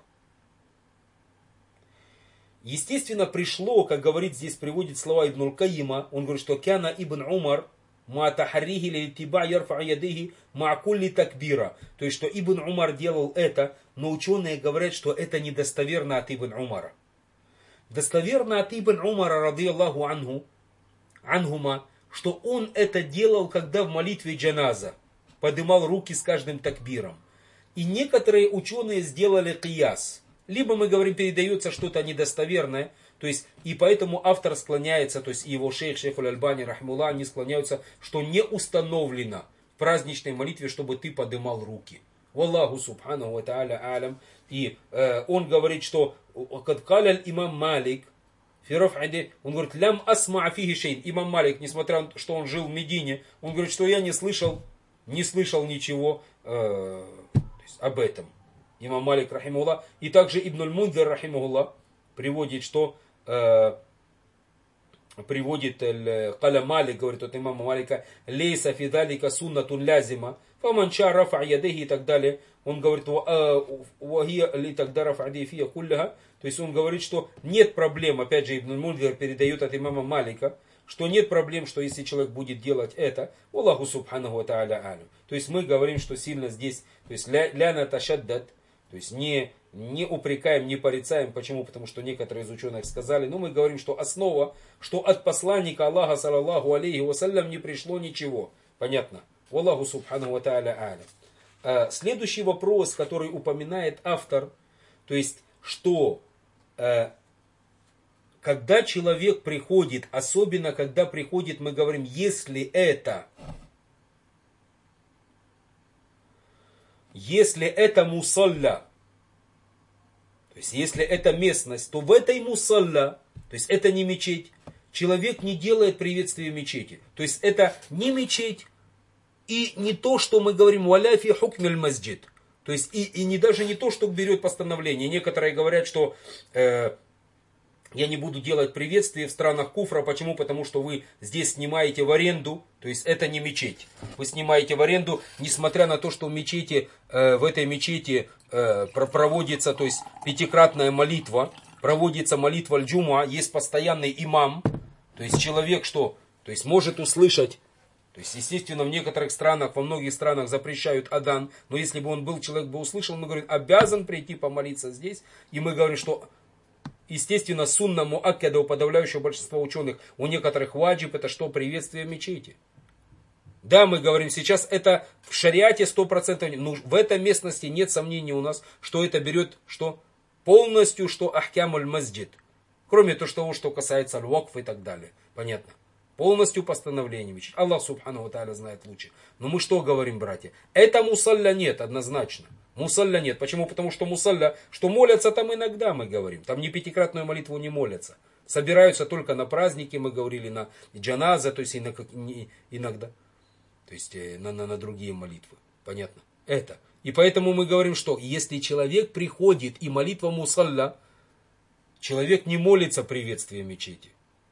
[SPEAKER 1] Естественно, пришло, как говорит здесь, приводит слова Ибн аль-Кайима, он говорит, что «Кяна ибн Умар ма тахаррихи литиба ярфа ядихи ма кулли такбира». То есть, что Ибн Умар делал это, но ученые говорят, что это недостоверно от Ибн Умара. Достоверно от Ибн Умара, ради Аллаху анху, анхума, что он это делал, когда в молитве джаназа поднимал руки с каждым такбиром. И некоторые ученые сделали кияс. Либо мы говорим, передается что-то недостоверное, то есть, и поэтому автор склоняется, то есть его шейх, шейх аль-Альбани, рахмулла, они склоняются, что не установлено в праздничной молитве, чтобы ты поднимал руки. Валлаху субханаху ва та'аля алям. И э, он говорит, что каля имам Малик, он говорит, лям асма фихи шейн. Имам Малик, несмотря на то, что он жил в Медине, он говорит, что я не слышал, не слышал ничего э, то есть, об этом. Имам Малик, рахимуллах. И также Ибн аль-Мундзир, рахимуллах, приводит, что э, приводит Каля Малик, говорит от имама Малика, лейса фидалика суннатун лязима, фаманча рафа ядехи и так далее. Он говорит, вахия ли тогда рафа ядехи кулляха. То есть он говорит, что нет проблем, опять же Ибн аль-Мундзир передает от имама Малика, что нет проблем, что если человек будет делать это, Аллаху субханаху ва та'аля алям. То есть мы говорим, что сильно здесь, то есть ля наташаддад, то есть не, не упрекаем, не порицаем. Почему? Потому что некоторые из ученых сказали, но мы говорим, что основа, что от посланника Аллаха, саллаллаху алейхи вассалям, не пришло ничего. Понятно? Аллаху субханаху ва та'аля алям. Следующий вопрос, который упоминает автор, то есть, что когда человек приходит, особенно когда приходит, мы говорим, если это, если это мусалля, то есть если это местность, то в этой мусалля, то есть это не мечеть, человек не делает приветствие мечети. То есть это не мечеть и не то, что мы говорим, валя фи хукмиль масджид. То есть и, и не даже не то, что берет постановление. Некоторые говорят, что э, я не буду делать приветствие в странах куфра. Почему? Потому что вы здесь снимаете в аренду. То есть это не мечеть. Вы снимаете в аренду, несмотря на то, что в мечети, э, в этой мечети э, проводится, то есть пятикратная молитва. Проводится молитва аль-джумуа. Есть постоянный имам. То есть человек что? То есть может услышать. То есть, естественно, в некоторых странах, во многих странах запрещают адан. Но если бы он был, человек бы услышал, мы говорим, обязан прийти помолиться здесь. И мы говорим, что, естественно, сунна муаккада у подавляющего большинства ученых, у некоторых ваджиб, это что? Приветствие мечети. Да, мы говорим, сейчас это в шариате сто процентов. Но в этой местности нет сомнений у нас, что это берет, что? Полностью, что ахкямуль масджид. Кроме того, что касается аль-вакф и так далее. Понятно? Полностью постановлением. Аллах субхану ва тааля знает лучше. Но мы что говорим, братья? Это мусалля нет, однозначно. Мусалля нет. Почему? Потому что мусалля, что молятся там иногда, мы говорим. Там не пятикратную молитву не молятся. Собираются только на праздники, мы говорили, на джаназа, то есть иногда. То есть на, на, на другие молитвы. Понятно? Это. И поэтому мы говорим, что если человек приходит и молитва мусалля, человек не молится приветствие мечети.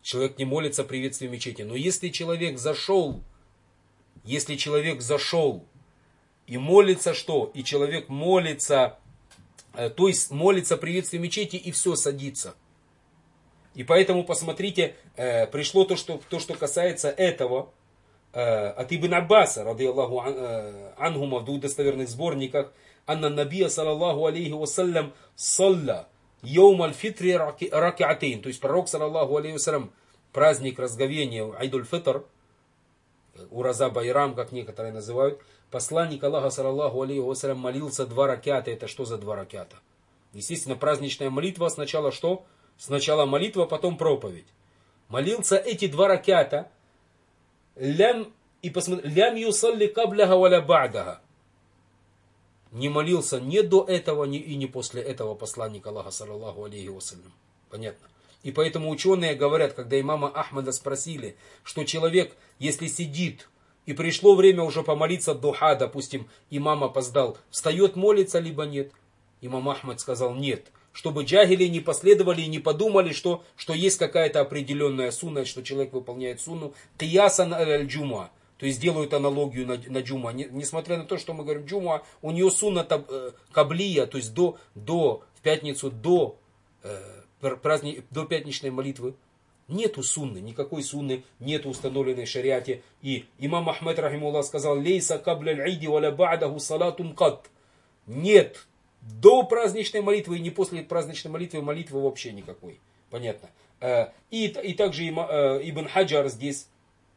[SPEAKER 1] человек не молится приветствие мечети. Но если человек зашел, если человек зашел и молится что? И человек молится, то есть молится приветствие мечети и все, садится. И поэтому, посмотрите, пришло то, что, то, что касается этого, от Ибн Аббаса, ради Аллаху анхума, в двух достоверных сборниках, анна набия, саллаллаху алейхи вассалям, салля, йоум аль-фитри ракиатейн. То есть пророк, саллаллаху алейхи вассалям, праздник разговения, Айдуль-Фитр, Ураза Байрам, как некоторые называют, посланник Аллаха, саллаллаху алейхи вассалям, молился два ракята. Это что за два ракята? Естественно, праздничная молитва сначала что? Сначала молитва, потом проповедь. Молился эти два ракята, лям, и посмотри, лям юсалли кабляха валя ба'даха. Не молился ни до этого, ни и не после этого посланник Аллаха, саллаллаху алейхи вассалям. Понятно? И поэтому ученые говорят, когда имама Ахмада спросили, что человек, если сидит, и пришло время уже помолиться духа, допустим, имам опоздал, встает, молится, либо нет? Имам Ахмад сказал нет. Чтобы джахили не последовали и не подумали, что, что есть какая-то определенная сунна, что человек выполняет сунну. Киясан аль-джума. То есть делают аналогию на, на джума. Не, несмотря на то, что мы говорим джума, у нее сунна таб, э, каблия, то есть до, до, в пятницу до, э, праздник, до пятничной молитвы. Нету сунны, никакой сунны нету установленной в шариате. И имам Ахмад, рахимуллах, сказал, лейса кабля аль-иди валя ба'даху салатун кат. Нет до праздничной молитвы и не после праздничной молитвы молитвы вообще никакой. Понятно. И, и также Ибн Хаджар здесь,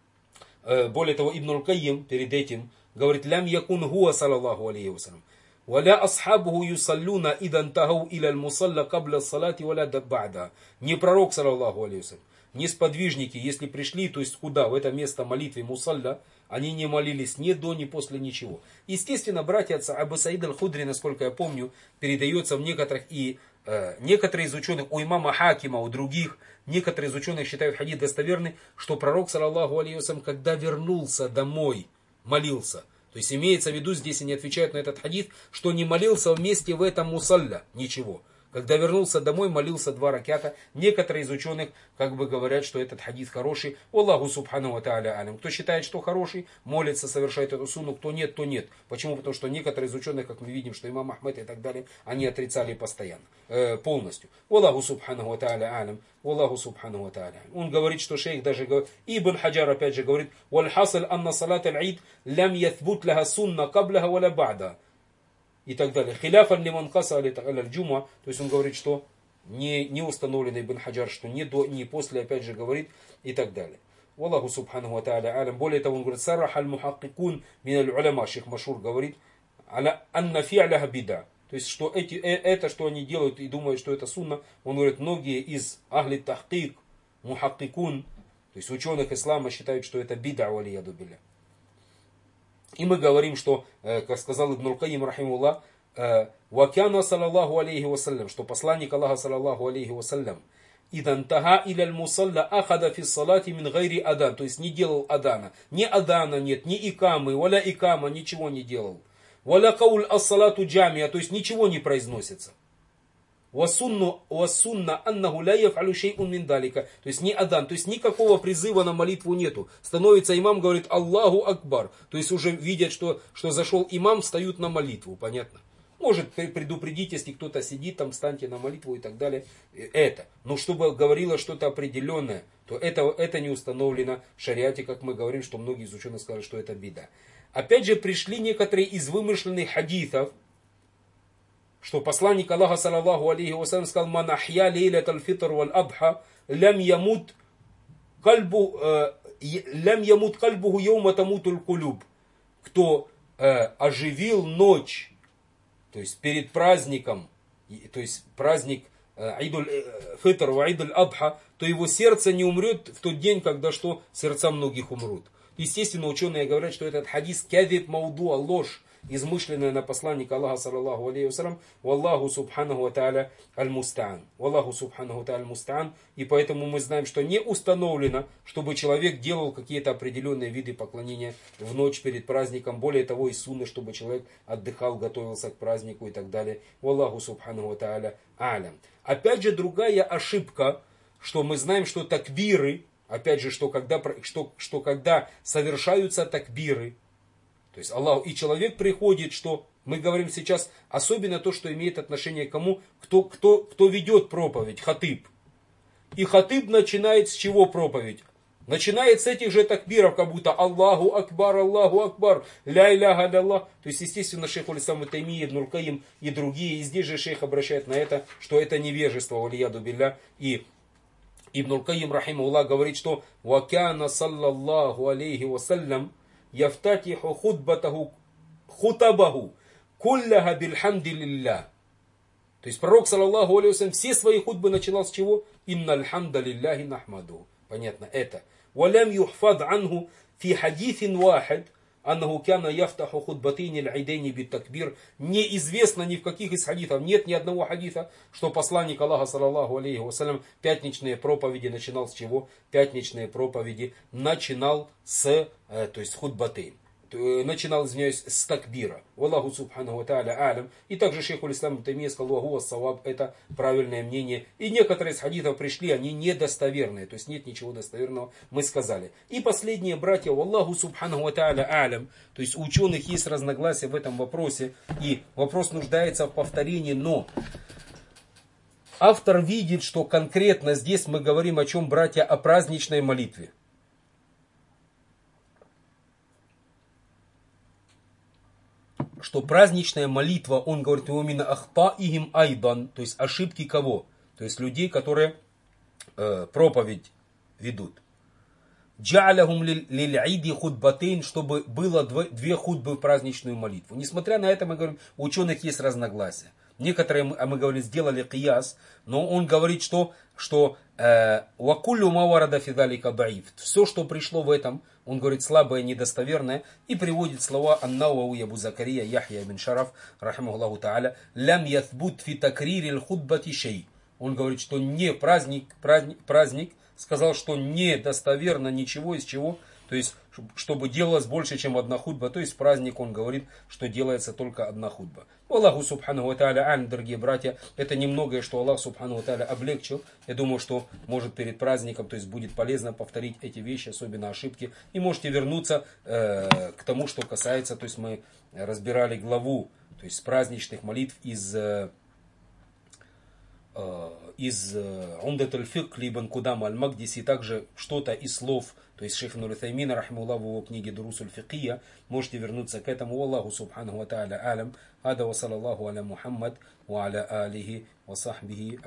[SPEAKER 1] более того, Ибн Аль-Кайим перед этим говорит, лям якун хуа саллаллаху алейхи вассалям. Валя асхабуху юсаллюна идан тахау иля аль-мусалла кабля салати валя ба'да. Не пророк, саллаллаху алейхи вассалям, не сподвижники, если пришли, то есть куда, в это место молитвы мусалля, они не молились ни до, ни после ничего. Естественно, братья Абу Саид аль-Худри, насколько я помню, передается в некоторых, и э, некоторые из ученых, у имама Хакима, у других, некоторые из ученых считают хадис достоверный, что пророк, саллаллаху алейхи вассалям, когда вернулся домой, молился. То есть имеется в виду, здесь они отвечают на этот хадис, что не молился вместе в этом мусалля, ничего. Когда вернулся домой, молился два ракята. Некоторые из ученых как бы говорят, что этот хадис хороший. Аллаху субхану ва тааля алям. Кто считает, что хороший, молится, совершает эту сунну. Кто нет, то нет. Почему? Потому что некоторые из ученых, как мы видим, что имам Ахмад и так далее, они отрицали постоянно, э, полностью. Аллаху субхану ва тааля алям. Аллаху субхану ва тааля. Он говорит, что шейх даже говорит, Ибн Хаджар опять же говорит, валь хасл анна салат аль-ид лям яthбут лаха сунна кабляха валя ба'да. И так далее. Хиляфан лиман каса аль-джума. То есть он говорит, что не, не установленный Ибн Хаджар, что не до, не после, опять же говорит, и так далее. Аллаху субхану ва тааля алям. Более того, он говорит, саррах аль-мухаккикун мин аль-уляма. Шейх Машур говорит, анна фи'ляха бида. То есть, что эти, это, что они делают и думают, что это сунна, он говорит, многие из ахли тахкик, мухаккикун, то есть ученых ислама считают, что это бида валияду билля. И мы говорим, что, как сказал Ибн Аль-Кайим, рахимуллах, «Вакяна, саллаллаху алейхи вассалям», что посланник Аллаха, саллаллаху алейхи вассалям, «Идан тага иля аль-мусалля ахада фи салати мин гайри адан», то есть не делал адана. Ни адана нет, ни икамы, валя икама, ничего не делал. «Валя кауль ас-салату джамия», то есть ничего не произносится. «Вассунна аннаху ля яф'алю шей'ун мин далика», то есть не адан, то есть никакого призыва на молитву нету. Становится имам, говорит Аллаху Акбар, то есть уже видят, что, что зашел имам, встают на молитву, понятно. Может предупредить, если кто-то сидит, там встаньте на молитву и так далее. Это. Но чтобы говорило что-то определенное, то это, это не установлено в шариате, как мы говорим, что многие из ученых сказали, что это бида. Опять же пришли некоторые из вымышленных хадисов, что посланник Аллаха, саллаллаху алейхи вассалям, сказал, «Ман ахья лейлят аль-фитр валь-адха, лям ямут кальбу, лям ямут кальбуху йома тамутуль кулюб». Кто э, оживил ночь, то есть перед праздником, то есть праздник Айдуль-Фитр ва Айдуль-Адха, то его сердце не умрет в тот день, когда что, сердца многих умрут. Естественно, ученые говорят, что этот хадис кядиб маудуа, ложь, измышленная на посланника Аллаха, саллаллаху алейхи вассалям, «Валлаху субханаху ва тааля аль-мустаан». «Валлаху субханаху ва тааля аль-мустаан». И поэтому мы знаем, что не установлено, чтобы человек делал какие-то определенные виды поклонения в ночь перед праздником. Более того, из сунны, чтобы человек отдыхал, готовился к празднику и так далее. «Валлаху субханаху ва тааля алям». Опять же, другая ошибка, что мы знаем, что такбиры, опять же, что когда, что, что когда совершаются такбиры, то есть Аллах и человек приходит, что мы говорим сейчас, особенно то, что имеет отношение к кому, кто, кто, кто ведет проповедь, хатыб. И хатыб начинает с чего проповедь? Начинает с этих же такбиров, как будто Аллаху Акбар, Аллаху Акбар, ля иляха илlallah. То есть, естественно, шейх Уль-Ислам Ибн Таймия, Ибн Аль-Каим и другие. И здесь же шейх обращает на это, что это невежество, валияду билля. И Ибн Аль-Каим, рахимахуллах, говорит, что «Вакяна саллаллаху алейхи вассалям яфтатиху хутбатаху хутабаху кулляха бильхамди лилля». То есть, пророк, саллаллаху алейхи вассалям, все свои хутбы начинал с чего? «Инна алхамда лилляхи нахмаду». Понятно, это. ولم يحفظ عنه في حديث واحد أنه كان يفتح خطبتين العيدين بالتكبير. Неизвестно ни в каких из хадисов, нет ни одного хадиса, что посланник Аллаха, саллаллаху алейхи вассалям, пятничные проповеди начинал с чего? Пятничные проповеди начинал с, то есть, хутбатейн. Начинал, извиняюсь, с такбира. Валлаху субханаху ва тааля алям. И также шейх Уль-Ислам Ибн Таймия сказал, вагуа саваб, это правильное мнение. И некоторые из хадисов пришли, они недостоверные. То есть нет ничего достоверного, мы сказали. И последние братья, валлаху субханаху ва тааля алям. То есть у ученых есть разногласия в этом вопросе. И вопрос нуждается в повторении, но автор видит, что конкретно здесь мы говорим о чем, братья, о праздничной молитве. Что праздничная молитва, он говорит, именно ахта ихим айдан, то есть ошибки кого? То есть людей, которые э, проповедь ведут. Джа'алахум лил'иди хутбатейн, чтобы было две хутбы в праздничную молитву. Несмотря на это, мы говорим, у ученых есть разногласия. Некоторые, мы говорим, сделали кияс, но он говорит, что что вакуллю маварада фидалика даиф. Все, что пришло в этом, он говорит, слабое, недостоверное, и приводит слова Ан-Навави Абу Закария Яхья ибн Шараф, рахимахуллаху та'аля, лям яthбут фи такририл хутбати шей. Он говорит, что не праздник, праздник, праздник, сказал, что недостоверно ничего из чего, то есть, чтобы делалось больше, чем одна хутба, то есть, праздник, он говорит, что делается только одна хутба. Аллаху субханаху ва тааля алям, дорогие братья, это немногое, что Аллах субханаху ва тааля облегчил. Я думаю, что может перед праздником, то есть будет полезно повторить эти вещи, особенно ошибки. И можете вернуться э, к тому, что касается, то есть мы разбирали главу, то есть праздничных молитв из э, из Умдат аль-Фикх Ибн Кудама аль-Магдиси, также что-то из слов, то есть шейх Ибн Утаймина, рахимахуллах, в его книге Дурус аль-Фикхия. Можете вернуться к этому. Аллаху субханаху ва тааля алям. Ада ва саллаллаху аля Мухаммад ва аля алихи ва сахбихи.